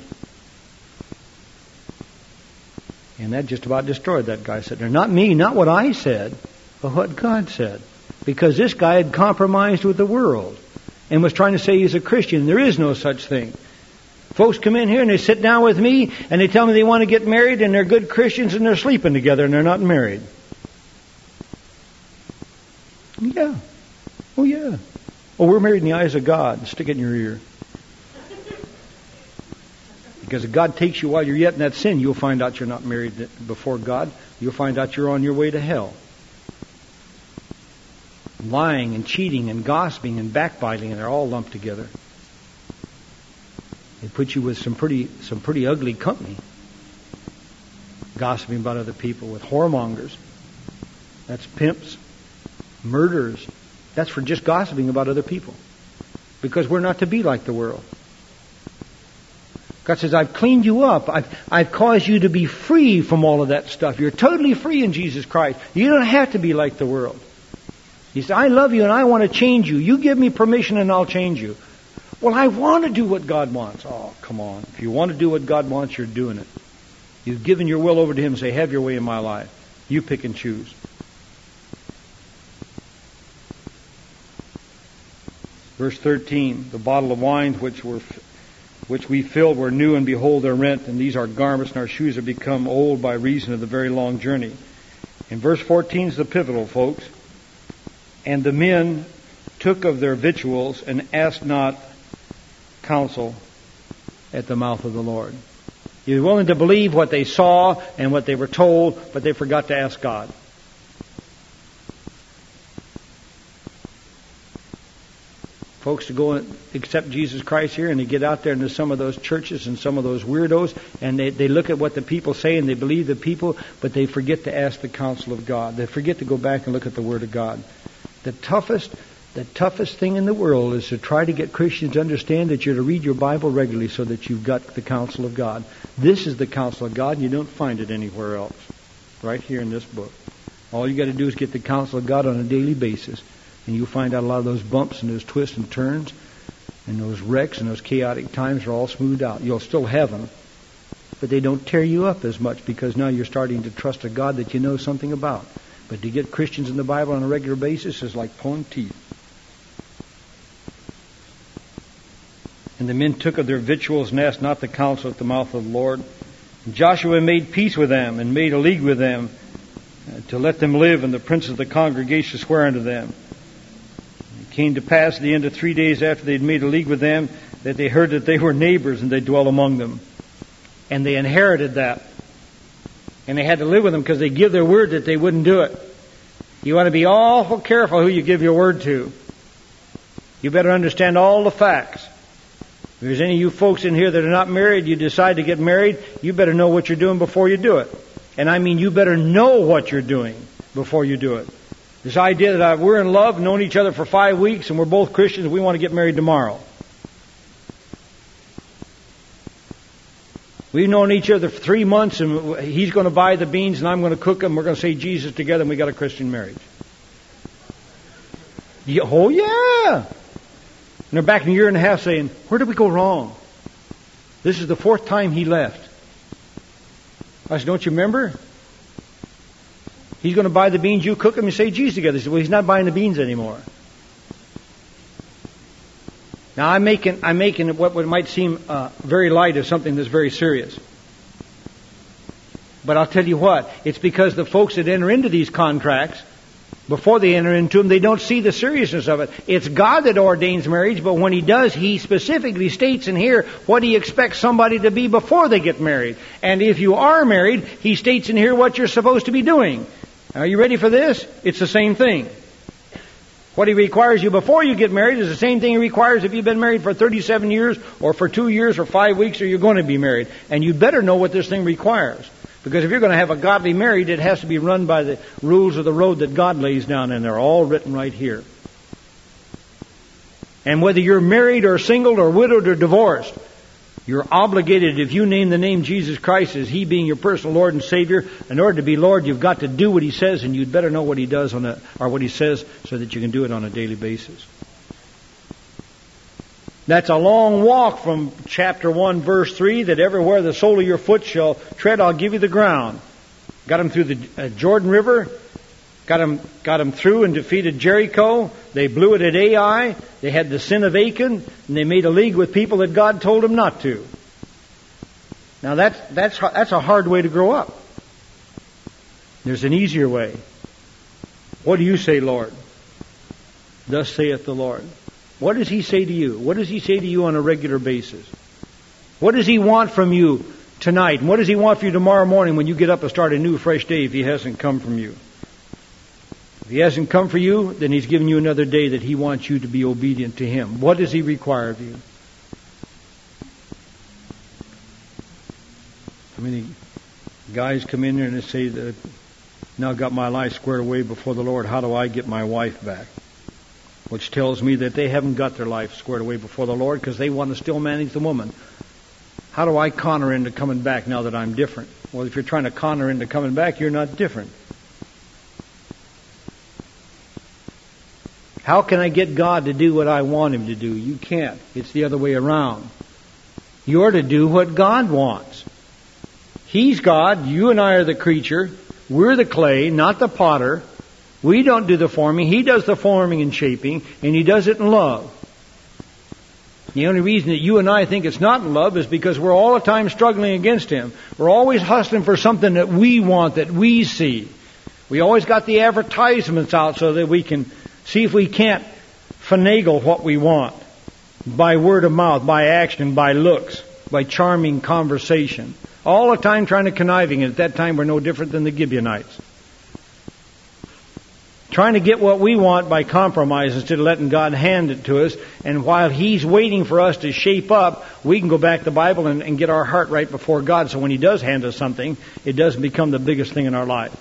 Speaker 1: And that just about destroyed that guy sitting there. Not me, not what I said, but what God said. Because this guy had compromised with the world and was trying to say he's a Christian. There is no such thing. Folks come in here and they sit down with me and they tell me they want to get married and they're good Christians and they're sleeping together and they're not married. Yeah. Oh, yeah. Oh, we're married in the eyes of God. Stick it in your ear. Because if God takes you while you're yet in that sin, you'll find out you're not married before God. You'll find out you're on your way to hell. Lying and cheating and gossiping and backbiting, and they're all lumped together. They put you with some pretty some pretty ugly company. Gossiping about other people with whoremongers. That's pimps, murderers. That's for just gossiping about other people. Because we're not to be like the world. God says, I've cleaned you up. I've, I've caused you to be free from all of that stuff. You're totally free in Jesus Christ. You don't have to be like the world. He said, I love you and I want to change you. You give me permission and I'll change you. Well, I want to do what God wants. Oh, come on. If you want to do what God wants, you're doing it. You've given your will over to Him and say, have your way in my life. You pick and choose. Verse thirteen, the bottle of wine which were which we filled were new, and behold, they're rent, and these are garments, and our shoes are become old by reason of the very long journey. And verse fourteen is the pivotal, folks. And the men took of their victuals and asked not counsel at the mouth of the Lord. They were willing to believe what they saw and what they were told, but they forgot to ask God. Folks to go and accept Jesus Christ here, and they get out there into some of those churches and some of those weirdos, and they, they look at what the people say and they believe the people, but they forget to ask the counsel of God. They forget to go back and look at the Word of God. The toughest, the toughest thing in the world is to try to get Christians to understand that you're to read your Bible regularly so that you've got the counsel of God. This is the counsel of God, and you don't find it anywhere else. Right here in this book. All you got to do is get the counsel of God on a daily basis. And you'll find out a lot of those bumps and those twists and turns and those wrecks and those chaotic times are all smoothed out. You'll still have them, but they don't tear you up as much because now you're starting to trust a God that you know something about. But to get Christians in the Bible on a regular basis is like pulling teeth. And the men took of their victuals and asked not the counsel at the mouth of the Lord. And Joshua made peace with them and made a league with them to let them live, and the princes of the congregation sware unto them. It came to pass at the end of three days after they had made a league with them that they heard that they were neighbors and they dwell among them. And they inherited that. And they had to live with them because they give their word that they wouldn't do it. You want to be awful careful who you give your word to. You better understand all the facts. If there's any of you folks in here that are not married, you decide to get married, you better know what you're doing before you do it. And I mean, you better know what you're doing before you do it. This idea that we're in love, known each other for five weeks, and we're both Christians, we want to get married tomorrow. We've known each other for three months, and he's going to buy the beans, and I'm going to cook them. We're going to say Jesus together, and we got a Christian marriage. Yeah, oh, yeah. And they're back in a year and a half saying, where did we go wrong? This is the fourth time he left. I said, don't you remember? He's going to buy the beans, you cook them, and say Jesus together. He said, well, he's not buying the beans anymore. Now, I'm making, I'm making what might seem uh, very light of something that's very serious. But I'll tell you what, it's because the folks that enter into these contracts, before they enter into them, they don't see the seriousness of it. It's God that ordains marriage, but when He does, He specifically states in here what He expects somebody to be before they get married. And if you are married, He states in here what you're supposed to be doing. Are you ready for this? It's the same thing. What He requires you before you get married is the same thing He requires if you've been married for thirty-seven years or for two years or five weeks or you're going to be married. And you better know what this thing requires. Because if you're going to have a godly marriage, it has to be run by the rules of the road that God lays down, and they're all written right here. And whether you're married or single or widowed or divorced, you're obligated, if you name the name Jesus Christ as He being your personal Lord and Savior, in order to be Lord, you've got to do what He says, and you'd better know what He does on a, or what He says so that you can do it on a daily basis. That's a long walk from chapter one, verse three, that everywhere the sole of your foot shall tread, I'll give you the ground. Got them through the uh, Jordan River, got them, got them through and defeated Jericho. They blew it at Ai. They had the sin of Achan, and they made a league with people that God told them not to. Now that's, that's, that's a hard way to grow up. There's an easier way. What do you say, Lord? Thus saith the Lord. What does He say to you? What does He say to you on a regular basis? What does He want from you tonight? And what does He want for you tomorrow morning when you get up and start a new, fresh day if He hasn't come from you? If He hasn't come for you, then He's given you another day that He wants you to be obedient to Him. What does He require of you? How many guys come in there and they say, that, now I've got my life squared away before the Lord, how do I get my wife back? Which tells me that they haven't got their life squared away before the Lord because they want to still manage the woman. How do I con her into coming back now that I'm different? Well, if you're trying to con her into coming back, you're not different. How can I get God to do what I want Him to do? You can't. It's the other way around. You're to do what God wants. He's God. You and I are the creature. We're the clay, not the potter. We don't do the forming. He does the forming and shaping, and He does it in love. The only reason that you and I think it's not in love is because we're all the time struggling against Him. We're always hustling for something that we want, that we see. We always got the advertisements out so that we can see if we can't finagle what we want by word of mouth, by action, by looks, by charming conversation. All the time trying to conniving. And at that time we're no different than the Gibeonites. Trying to get what we want by compromise instead of letting God hand it to us. And while He's waiting for us to shape up, we can go back to the Bible and, and get our heart right before God. So when He does hand us something, it doesn't become the biggest thing in our life.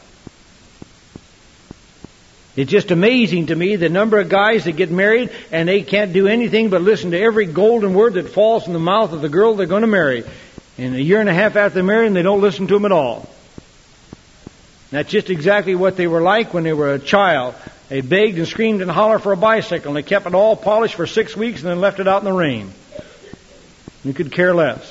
Speaker 1: It's just amazing to me the number of guys that get married and they can't do anything but listen to every golden word that falls from the mouth of the girl they're going to marry. And a year and a half after they're married, they don't listen to them at all. That's just exactly what they were like when they were a child. They begged and screamed and hollered for a bicycle, and they kept it all polished for six weeks and then left it out in the rain. You could care less.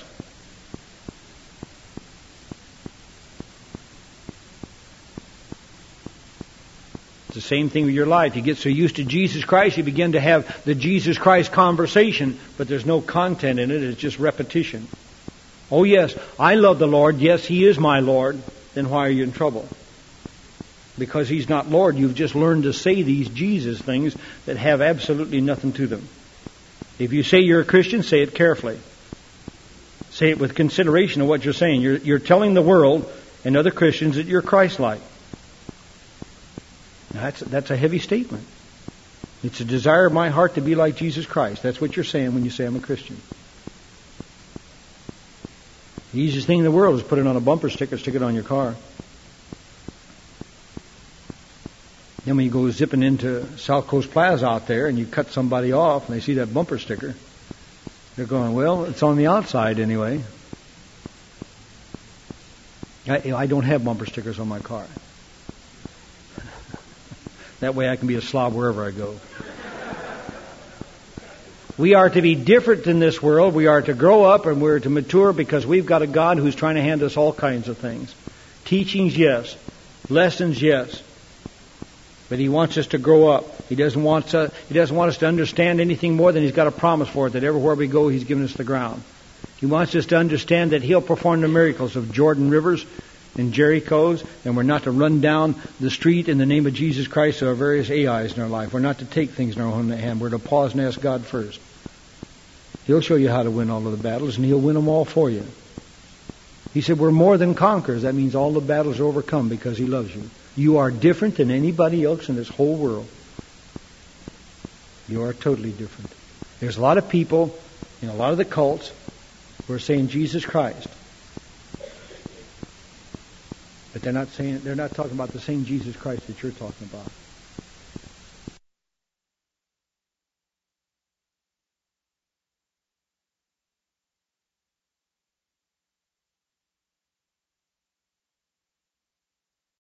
Speaker 1: It's the same thing with your life. You get so used to Jesus Christ, you begin to have the Jesus Christ conversation, but there's no content in it. It's just repetition. Oh yes, I love the Lord. Yes, He is my Lord. Then why are you in trouble? Because He's not Lord. You've just learned to say these Jesus things that have absolutely nothing to them. If you say you're a Christian, say it carefully. Say it with consideration of what you're saying. You're, you're telling the world and other Christians that you're Christ-like. Now, that's, that's a heavy statement. It's a desire of my heart to be like Jesus Christ. That's what you're saying when you say I'm a Christian. The easiest thing in the world is put it on a bumper sticker, stick it on your car. Then when you go zipping into South Coast Plaza out there and you cut somebody off and they see that bumper sticker, they're going, well, it's on the outside anyway. I, I don't have bumper stickers on my car. That way I can be a slob wherever I go. We are to be different in this world. We are to grow up and we're to mature because we've got a God who's trying to hand us all kinds of things. Teachings, yes. Lessons, yes. But He wants us to grow up. He doesn't want us, He doesn't want us to understand anything more than He's got a promise for it, that everywhere we go, He's given us the ground. He wants us to understand that He'll perform the miracles of Jordan Rivers and Jericho's, and we're not to run down the street in the name of Jesus Christ to our various A Is in our life. We're not to take things in our own hand. We're to pause and ask God first. He'll show you how to win all of the battles, and He'll win them all for you. He said, we're more than conquerors. That means all the battles are overcome because He loves you. You are different than anybody else in this whole world. You are totally different. There's a lot of people in a lot of the cults who are saying Jesus Christ. But they're not saying, they're not talking about the same Jesus Christ that you're talking about.